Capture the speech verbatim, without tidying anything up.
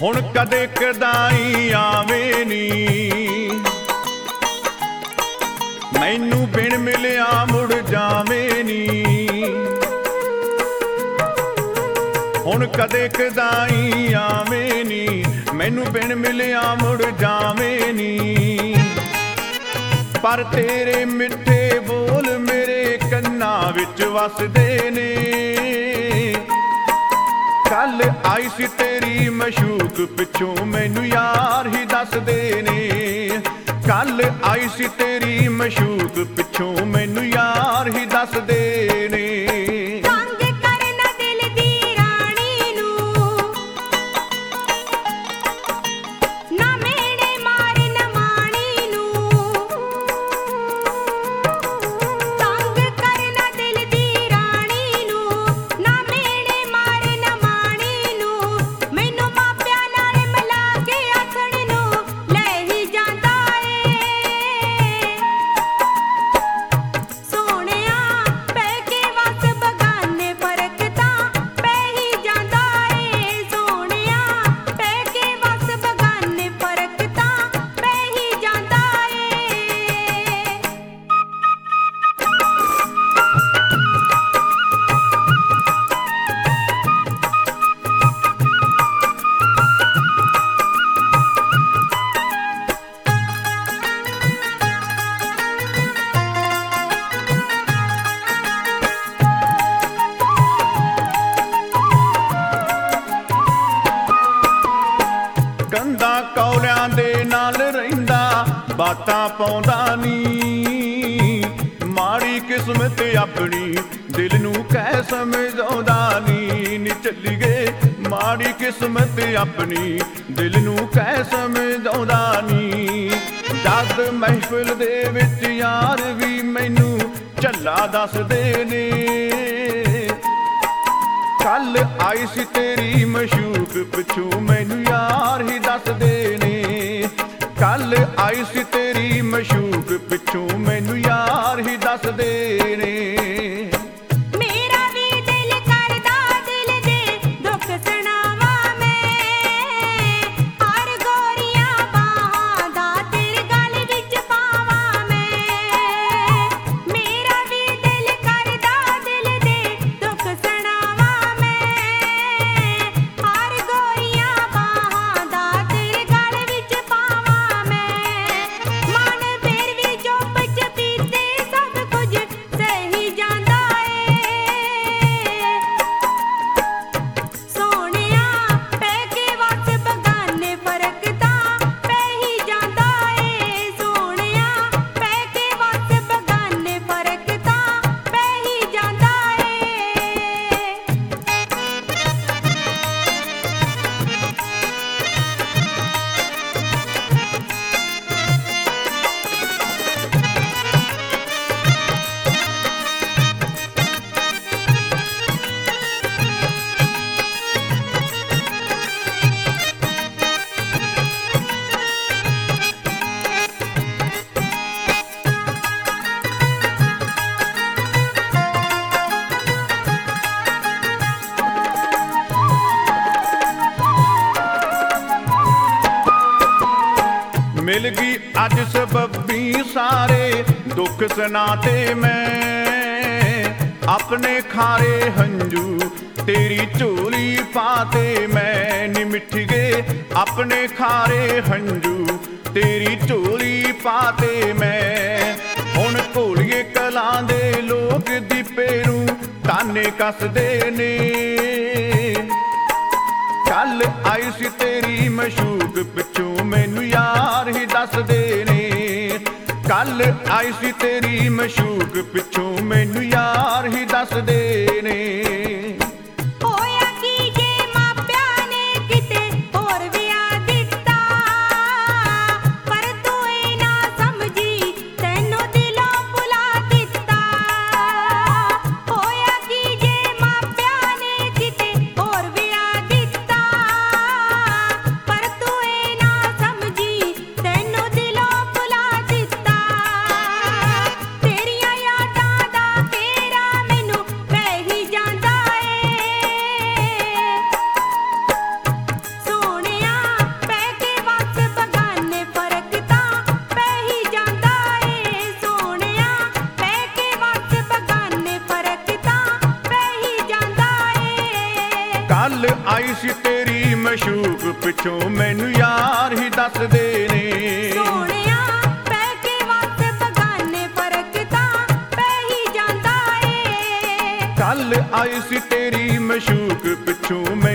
ਹੁਣ ਕਦੇ ਕਦਾਈ ਆਵੇ ਨੀ, ਮੈਨੂੰ ਬਿਨ ਮਿਲਿਆ ਮੁੜ ਜਾਵੇ ਨੀ। ਹੁਣ ਕਦੇ ਕਦਾਈ ਆਵੇ ਨੀ, ਮੈਨੂੰ ਬਿਨ ਮਿਲਿਆ ਮੁੜ ਜਾਵੇ ਨੀ। ਪਰ ਤੇਰੇ ਮਿੱਠੇ ਬੋਲ ਮੇਰੇ ਕੰਨਾਂ ਵਿੱਚ ਵਸਦੇ ਨੇ। ਕੱਲ ਆਈ ਸੀ ਤੇਰੀ ਮਸ਼ੂਕ ਪਿੱਛੋਂ ਮੈਨੂੰ ਯਾਰ ਹੀ ਦੱਸਦੇ ਨੇ। ਕੱਲ ਆਈ ਸੀ ਤੇਰੀ ਮਸ਼ੂਕ ਪਿੱਛੋਂ ਮੈਨੂੰ ਯਾਰ ਹੀ ਦੱਸਦੇ ਨੇ। ਕੰਧਾਂ ਕੌਲਿਆਂ ਦੇ ਨਾਲ ਰਹਿੰਦਾ ਬਾਤਾਂ ਪਾਉਂਦਾ ਨੀ। ਮਾੜੀ ਕਿਸਮਤ ਆਪਣੀ ਦਿਲ ਨੂੰ ਕਹਿ ਸਮਝਾਉਂਦਾ ਨੀ। ਨੀ ਚੱਲੀਏ ਮਾੜੀ ਕਿਸਮਤ ਆਪਣੀ ਦਿਲ ਨੂੰ ਕਹਿ ਸਮਝਾਉਂਦਾ ਨੀ। ਜਦ ਮਹਿਫਿਲ ਦੇ ਵਿੱਚ ਯਾਰ ਵੀ ਮੈਨੂੰ ਝੱਲਾ ਦੱਸਦੇ ਨੇ। ਕੱਲ ਆਈ ਸੀ ਤੇਰੀ ਮਸ਼ੂਕ ਪਿੱਛੋਂ ਮੈਨੂੰ ਯਾਰ ਹੀ ਦੱਸਦੇ ਨੇ। ਕੱਲ ਆਈ ਸੀ ਤੇਰੀ ਮਸ਼ੂਕ ਪਿੱਛੋਂ ਮੈਨੂੰ ਯਾਰ ਹੀ ਦੱਸਦੇ ਨੇ। ਮਿਲ ਗਈ ਅੱਜ ਸਬੱਬੀ ਸਾਰੇ ਦੁੱਖ ਸੁਣਾ ਤੇ ਮੈਂ। ਆਪਣੇ ਖਾਰੇ ਹੰਝੂ ਤੇਰੀ ਝੋਲੀ ਪਾਤੇ ਮੈਂ। ਨੀ ਮਿੱਠੀਏ ਆਪਣੇ ਖਾਰੇ ਹੰਝੂ ਤੇਰੀ ਝੋਲੀ ਪਾਤੇ ਮੈਂ। ਹੁਣ ਘੋਲੀਏ ਕਲਾਂ ਦੇ ਲੋਕ ਦੀਪੇ ਨੂੰ ਤਾਨੇ ਕੱਸਦੇ ਨੇ। ਕੱਲ ਆਈ ਸੀ ਤੇਰੀ ਮਸ਼ੂਕ ਪਿੱਛੋਂ ਮੈਨੂੰ ਯਾਰ ਹੀ ਦੱਸਦੇ ਨੇ। ਕੱਲ ਆਈ ਸੀ ਤੇਰੀ ਮਸ਼ੂਕ ਪਿੱਛੋਂ ਮੈਨੂੰ ਯਾਰ ਹੀ ਦੱਸਦੇ ਨੇ। ਜਾਂਦਾ ਆਈ ਸੀ ਤੇਰੀ ਮਸ਼ੂਕ ਪਿੱਛੋਂ ਮੈਨੂੰ ਯਾਰ ਹੀ ਦੱਸਦੇ ਨੇ। ਸੋਹਣਿਆ ਪੈ ਕੇ ਵਸ ਬਗਾਨੇ ਫਰਕ ਤਾਂ ਪੈ ਹੀ ਜਾਂਦਾ ਏ। ਕੱਲ ਆਈ ਸੀ ਤੇਰੀ ਮਸ਼ੂਕ ਪਿੱਛੋਂ